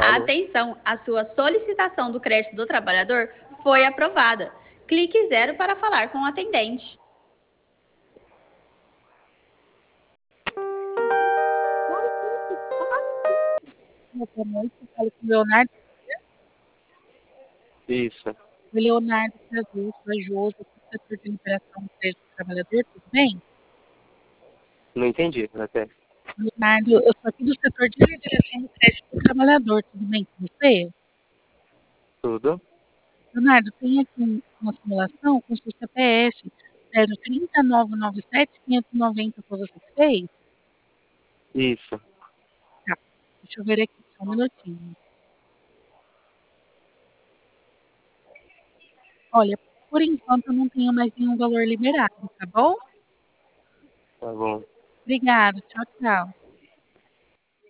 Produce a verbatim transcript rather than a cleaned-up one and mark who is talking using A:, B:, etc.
A: Alô?
B: Atenção, a sua solicitação do crédito do trabalhador foi aprovada. Clique zero para falar com o atendente.
C: Boa noite, eu falo com o Leonardo.
A: Isso.
C: O Leonardo Fragoso, Joso, do setor de liberação do crédito do trabalhador, tudo bem?
A: Não entendi, até.
C: Leonardo, eu sou aqui do setor de liberação do crédito do trabalhador, tudo bem com você?
A: Tudo?
C: Leonardo, tem aqui um- uma simulação com seu C P F zero trinta, nove nove sete, quinhentos e noventa, foi você que fez?
A: Isso.
C: Tá, deixa eu ver aqui, só um minutinho. Olha, por enquanto eu não tenho mais nenhum valor liberado, tá bom?
A: Tá bom.
C: Obrigada, tchau, tchau.